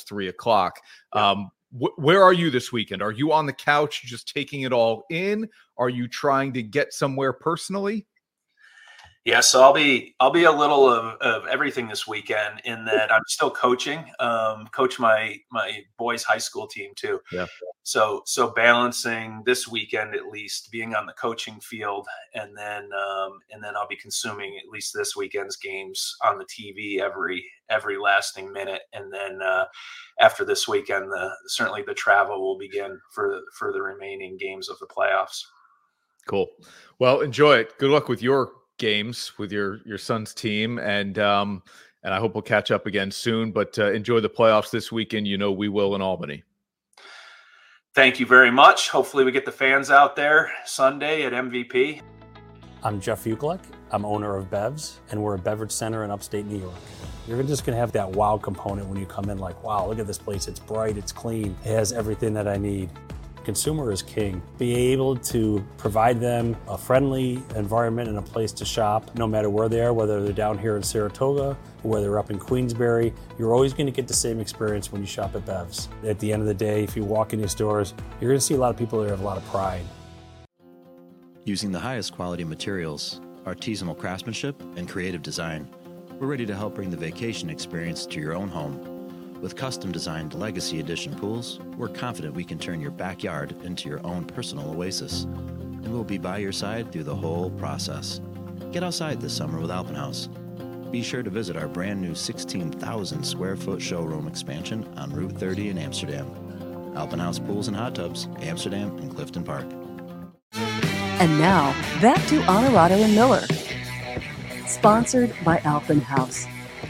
3:00. Where are you this weekend? Are you on the couch just taking it all in? Are you trying to get somewhere personally? Yeah, so I'll be a little of everything this weekend, in that I'm still coaching, coach my boys' high school team too. Yeah. So balancing this weekend, at least being on the coaching field, and then I'll be consuming at least this weekend's games on the TV every lasting minute, and then after this weekend, certainly the travel will begin for the remaining games of the playoffs. Cool. Well, enjoy it. Good luck with your games with your son's team, and I hope we'll catch up again soon, but enjoy the playoffs this weekend. We will in Albany. Thank you very much. Hopefully we get the fans out there Sunday at MVP. I'm Jeff Ukelek. I'm owner of Bevs, and we're a beverage center in upstate New York. You're just going to have that wow component when you come in, like, wow, look at this place. It's bright, it's clean, it has everything that I need. Consumer is king. Be able to provide them a friendly environment and a place to shop, no matter where they are, whether they're down here in Saratoga or whether they're up in Queensbury. You're always going to get the same experience when you shop at Bevs. At the end of the day, if you walk in these stores, you're going to see a lot of people that have a lot of pride. Using the highest quality materials, artisanal craftsmanship, and creative design, we're ready to help bring the vacation experience to your own home. With custom-designed Legacy Edition pools, we're confident we can turn your backyard into your own personal oasis, and we'll be by your side through the whole process. Get outside this summer with Alpenhaus. Be sure to visit our brand new 16,000 square foot showroom expansion on Route 30 in Amsterdam. Alpenhaus Pools and Hot Tubs, Amsterdam and Clifton Park. And now, back to Honorado and Miller. Sponsored by Alpenhaus.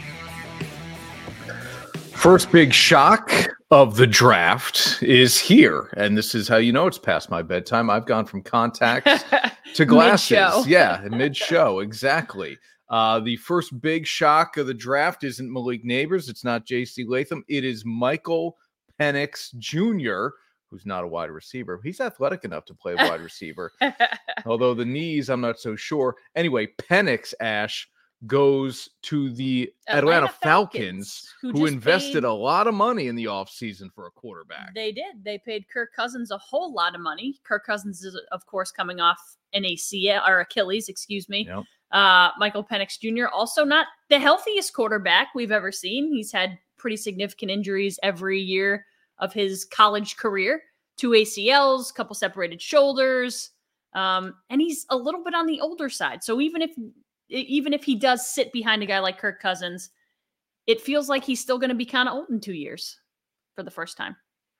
First big shock of the draft is here, and this is how you know it's past my bedtime. I've gone from contacts to glasses. Mid-show. Yeah, mid-show, exactly. The first big shock of the draft isn't Malik Neighbors. It's not J.C. Latham. It is Michael Penix Jr., who's not a wide receiver. He's athletic enough to play wide receiver. Although the knees, I'm not so sure. Anyway, Penix, Ash, goes to the Atlanta Falcons who invested a lot of money in the offseason for a quarterback. They did. They paid Kirk Cousins a whole lot of money. Kirk Cousins is, of course, coming off an ACL or Achilles, excuse me. Yep. Michael Penix Jr., also not the healthiest quarterback we've ever seen. He's had pretty significant injuries every year of his college career. 2 ACLs, couple separated shoulders, and he's a little bit on the older side. So even if he does sit behind a guy like Kirk Cousins, it feels like he's still going to be kind of old in 2 years for the first time.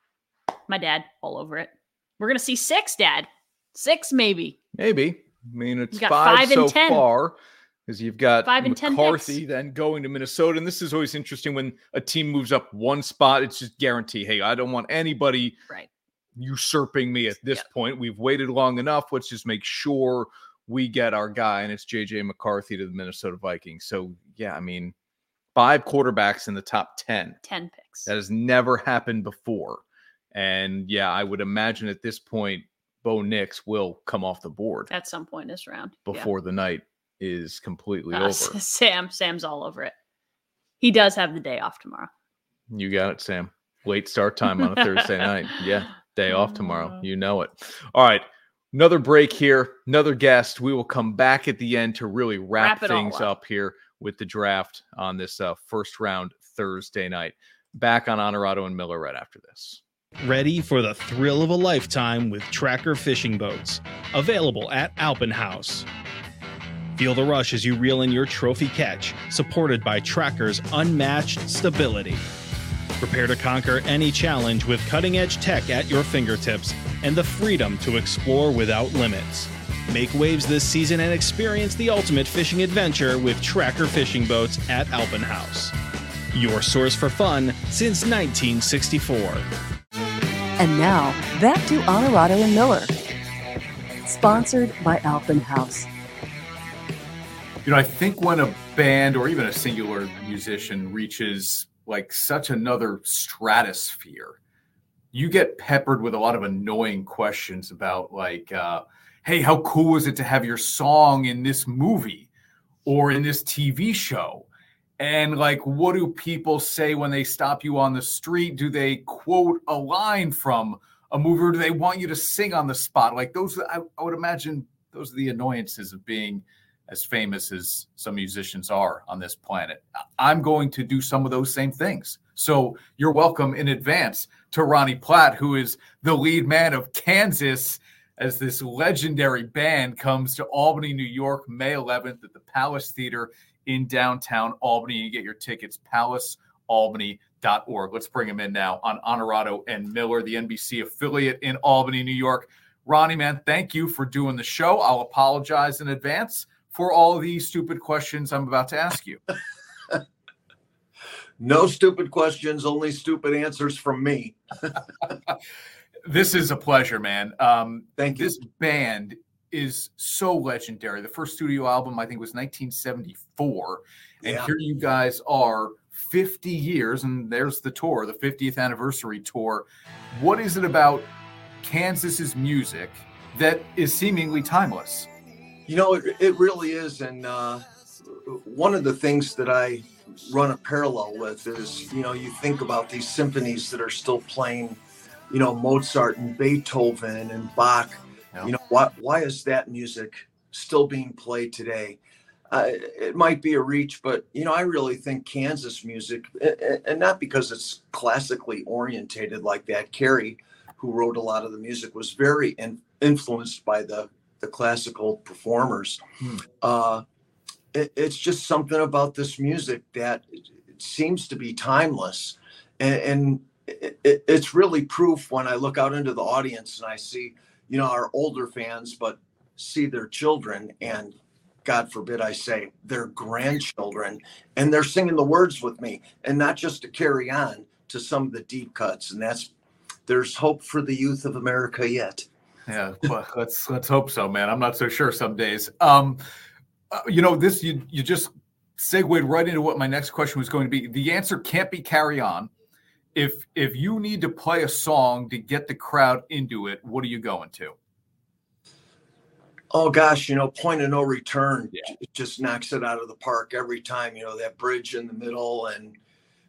My dad, all over it. We're going to see 6, Dad. 6, maybe. Maybe. I mean, it's got 5 5 and so 10. far, because you've got 5 and 10 McCarthy picks. then going to Minnesota. And this is always interesting when a team moves up one spot. It's just guarantee, hey, I don't want anybody usurping me at this point. We've waited long enough. Let's just make sure we get our guy, and it's J.J. McCarthy to the Minnesota Vikings. So, yeah, I mean, 5 quarterbacks in the top 10. 10 picks. That has never happened before. And, yeah, I would imagine at this point, Bo Nix will come off the board At some point this round. before the night is completely over. Sam's all over it. He does have the day off tomorrow. You got it, Sam. Late start time on a Thursday night. Yeah, day off tomorrow. You know it. All right. Another break here, another guest. We will come back at the end to really wrap things up here with the draft on this first round Thursday night. Back on Honorado and Miller right after this. Ready for the thrill of a lifetime with Tracker fishing boats. Available at Alpenhaus. Feel the rush as you reel in your trophy catch, supported by Tracker's unmatched stability. Prepare to conquer any challenge with cutting-edge tech at your fingertips and the freedom to explore without limits. Make waves this season and experience the ultimate fishing adventure with Tracker fishing boats at Alpenhaus. Your source for fun since 1964. And now, back to Honorado and Miller. Sponsored by Alpenhaus. You know, I think when a band or even a singular musician reaches like such another stratosphere, you get peppered with a lot of annoying questions about like, hey, how cool is it to have your song in this movie or in this TV show? And like, what do people say when they stop you on the street? Do they quote a line from a movie, or do they want you to sing on the spot? Like those, I would imagine those are the annoyances of being as famous as some musicians are on this planet. I'm going to do some of those same things. So you're welcome in advance to Ronnie Platt, who is the lead man of Kansas, as this legendary band comes to Albany, New York, May 11th at the Palace Theater in downtown Albany. You get your tickets, palacealbany.org. Let's bring him in now on Honorado and Miller, the NBC affiliate in Albany, New York. Ronnie, man, thank you for doing the show. I'll apologize in advance for all these stupid questions I'm about to ask you. No stupid questions, only stupid answers from me. This is a pleasure, man. Thank you. This band is so legendary. The first studio album, I think, was 1974. And here you guys are 50 years, and there's the tour, the 50th anniversary tour. What is it about Kansas's music that is seemingly timeless? You know, it really is. And one of the things that I run a parallel with is, you know, you think about these symphonies that are still playing, you know, Mozart and Beethoven and Bach. You know, why is that music still being played today? It might be a reach, but, you know, I really think Kansas music, and not because it's classically orientated like that. Carrie, who wrote a lot of the music, was very influenced by the classical performers. It's just something about this music that it seems to be timeless. And it's really proof when I look out into the audience and I see, you know, our older fans, but see their children, and God forbid I say their grandchildren, and they're singing the words with me, and not just to carry on to some of the deep cuts. And there's hope for the youth of America yet. Yeah, well, let's hope so, man. I'm not so sure some days. You know, this you just segued right into what my next question was going to be. The answer can't be Carry On. if you need to play a song to get the crowd into it, what are you going to? Oh gosh, Point of No Return just knocks it out of the park every time. That bridge in the middle, and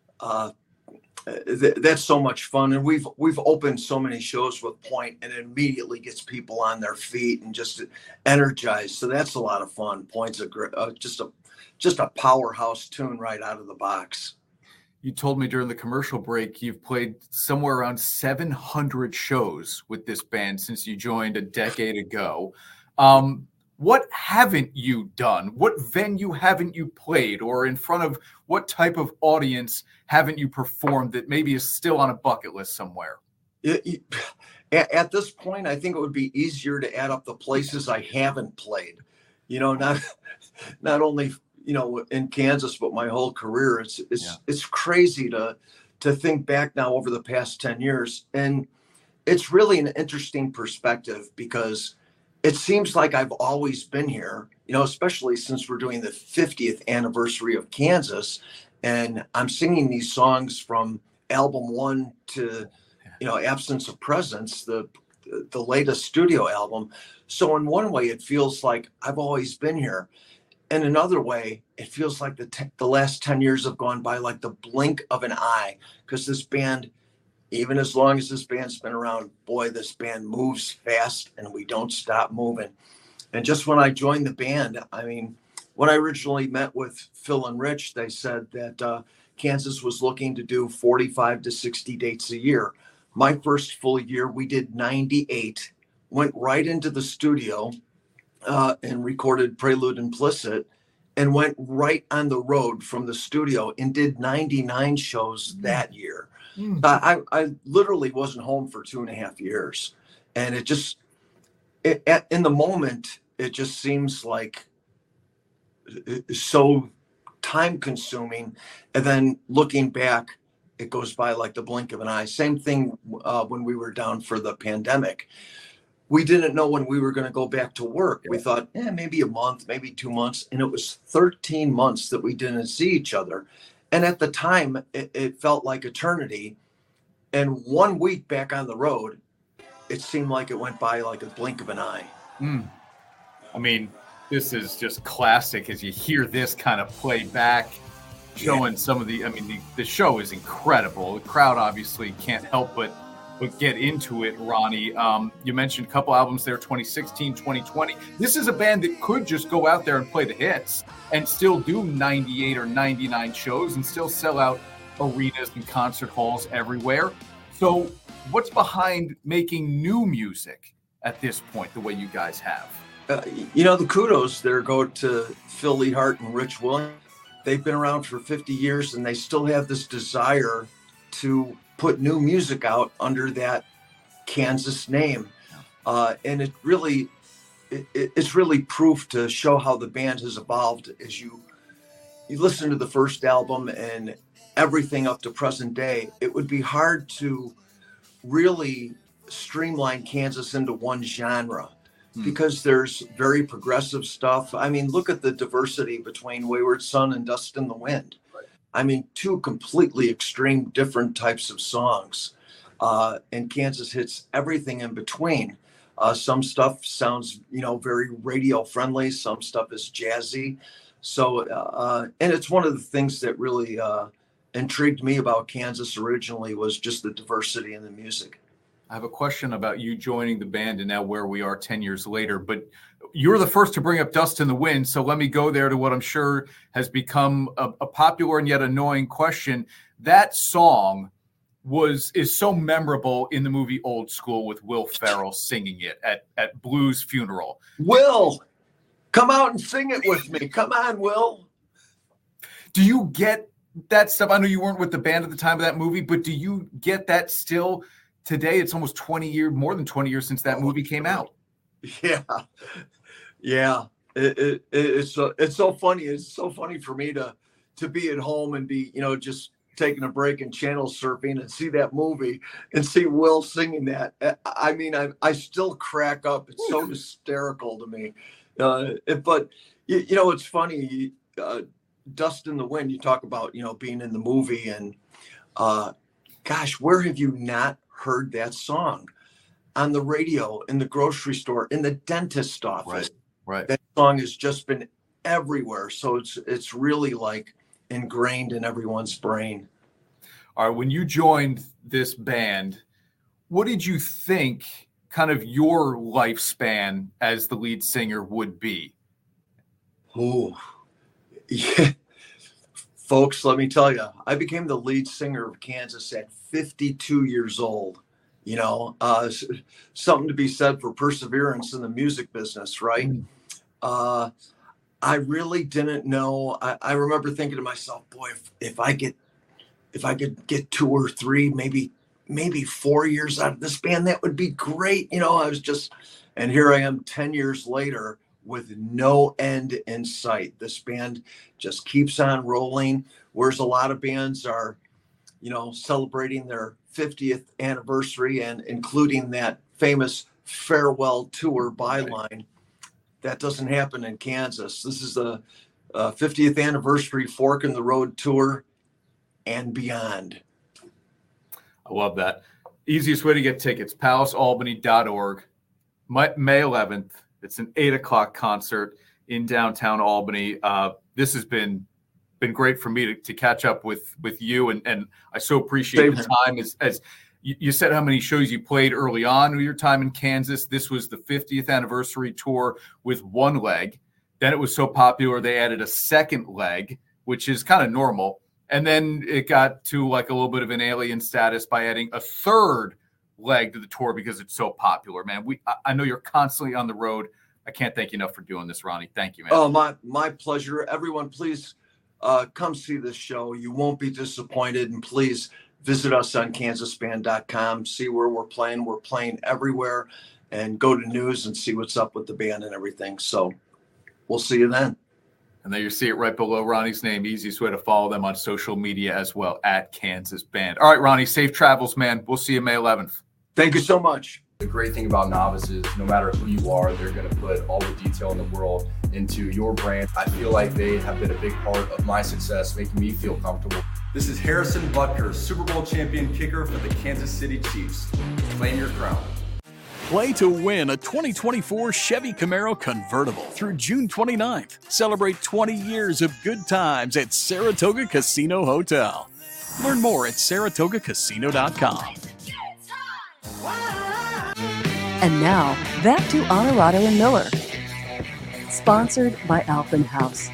that's so much fun. And we've opened so many shows with Point, and it immediately gets people on their feet and just energized. So that's a lot of fun. Point's just a powerhouse tune right out of the box. You told me during the commercial break you've played somewhere around 700 shows with this band since you joined a decade ago. What haven't you done? What venue haven't you played, or in front of what type of audience haven't you performed that maybe is still on a bucket list somewhere? At this point, I think it would be easier to add up the places I haven't played. Not only in Kansas, but my whole career. It's crazy to think back now over the past 10 years, and it's really an interesting perspective because it seems like I've always been here, especially since we're doing the 50th anniversary of Kansas. And I'm singing these songs from album 1 to, Absence of Presence, the latest studio album. So in one way, it feels like I've always been here. In another way, it feels like the last 10 years have gone by like the blink of an eye, because this band, even as long as this band's been around, boy, this band moves fast and we don't stop moving. And just when I joined the band, when I originally met with Phil and Rich, they said that Kansas was looking to do 45 to 60 dates a year. My first full year, we did 98, went right into the studio and recorded Prelude Implicit, and went right on the road from the studio and did 99 shows that year. I literally wasn't home for 2.5 years. And in the moment, it just seems like so time consuming. And then looking back, it goes by like the blink of an eye. Same thing when we were down for the pandemic. We didn't know when we were going to go back to work. We thought, maybe a month, maybe 2 months. And it was 13 months that we didn't see each other. And at the time, it felt like eternity. And 1 week back on the road, it seemed like it went by like a blink of an eye. This is just classic as you hear this kind of play back, showing some of the show is incredible. The crowd obviously can't help but get into it, Ronnie. You mentioned a couple albums there, 2016, 2020. This is a band that could just go out there and play the hits and still do 98 or 99 shows and still sell out arenas and concert halls everywhere. So what's behind making new music at this point, the way you guys have? The kudos there go to Phil Leithart and Rich Williams. They've been around for 50 years and they still have this desire to put new music out under that Kansas name. And it's really proof to show how the band has evolved as you listen to the first album and everything up to present day. It would be hard to really streamline Kansas into one genre because there's very progressive stuff. Look at the diversity between Wayward Son and Dust in the Wind. Two completely extreme different types of songs. And Kansas hits everything in between. Some stuff sounds, very radio friendly. Some stuff is jazzy. So, and it's one of the things that really intrigued me about Kansas originally was just the diversity in the music. I have a question about you joining the band and now where we are 10 years later, but you're the first to bring up Dust in the Wind. So let me go there to what I'm sure has become a popular and yet annoying question. That song is so memorable in the movie Old School with Will Ferrell singing it at Blue's funeral. Will, come out and sing it with me. Come on, Will. Do you get that stuff? I know you weren't with the band at the time of that movie, but do you get that still today? It's almost more than 20 years since that movie came out. Yeah. It's so funny. It's so funny for me to be at home and be, just taking a break and channel surfing and see that movie and see Will singing that. I still crack up. It's so hysterical to me. But it's funny. Dust in the Wind, you talk about, being in the movie and gosh, where have you not heard that song? On the radio, in the grocery store, in the dentist office. Right. That song has just been everywhere. So it's really like ingrained in everyone's brain. All right. When you joined this band, what did you think kind of your lifespan as the lead singer would be? Oh, yeah. Folks, let me tell you, I became the lead singer of Kansas at 52 years old. You know, something to be said for perseverance in the music business, right? I really didn't know. I remember thinking to myself, boy, if I could get 2 or 3, maybe 4 years out of this band, that would be great. You know, and here I am 10 years later with no end in sight. This band just keeps on rolling, whereas a lot of bands are, you know, celebrating their 50th anniversary and including that famous farewell tour byline. That doesn't happen in Kansas. This is the 50th anniversary Fork in the Road tour and beyond. I love that. Easiest way to get tickets, palacealbany.org. May 11th. It's an 8:00 concert in downtown Albany. This has been great for me to catch up with you, and I so appreciate the time. As you said, how many shows you played early on with your time in Kansas. This was the 50th anniversary tour with one leg. Then it was so popular they added a second leg, which is kind of normal. And then it got to like a little bit of an alien status by adding a third leg to the tour because it's so popular, man. I know you're constantly on the road. I can't thank you enough for doing this, Ronnie. Thank you, man. Oh, my pleasure. Everyone, please come see this show. You won't be disappointed. And please visit us on kansasband.com. See where we're playing. We're playing everywhere. And go to news and see what's up with the band and everything. So we'll see you then. And there you see it right below Ronnie's name. Easiest way to follow them on social media as well, at Kansas Band. All right, Ronnie, safe travels, man. We'll see you May 11th. Thank you so much. The great thing about Novice is no matter who you are, they're going to put all the detail in the world into your brand. I feel like they have been a big part of my success, making me feel comfortable. This is Harrison Butker, Super Bowl champion kicker for the Kansas City Chiefs. Claim your crown. Play to win a 2024 Chevy Camaro convertible through June 29th. Celebrate 20 years of good times at Saratoga Casino Hotel. Learn more at saratogacasino.com. And now, back to Honorado and Miller. Sponsored by Alpenhaus.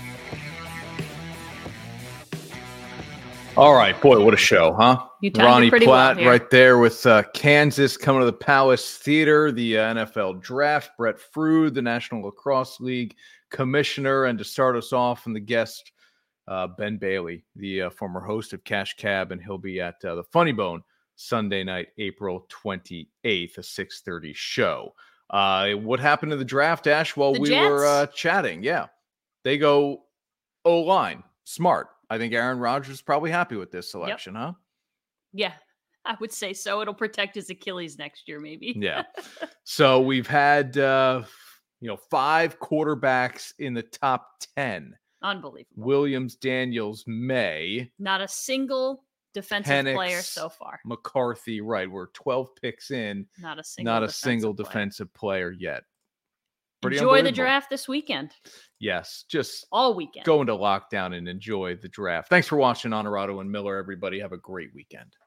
All right, boy, what a show, huh? You timed Ronnie it pretty Platt well here. right there with Kansas coming to the Palace Theater, the NFL Draft, Brett Frew, the National Lacrosse League commissioner, and to start us off, and the guest, Ben Bailey, the former host of Cash Cab, and he'll be at the Funny Bone Sunday night, April 28th, a 6:30 show. What happened to the draft, Ash, while we were chatting? Yeah, they go O-line, smart. I think Aaron Rodgers is probably happy with this selection, huh? Yeah, I would say so. It'll protect his Achilles next year, maybe. Yeah. So we've had, 5 quarterbacks in the top 10. Unbelievable. Williams, Daniels, May. Not a single defensive Penix, player so far. McCarthy, right. We're 12 picks in. Not a single defensive player yet. Pretty Enjoy the unbelievable. draft this weekend. Yes, just all weekend. Go into lockdown and enjoy the draft. Thanks for watching Honorado and Miller, everybody. Have a great weekend.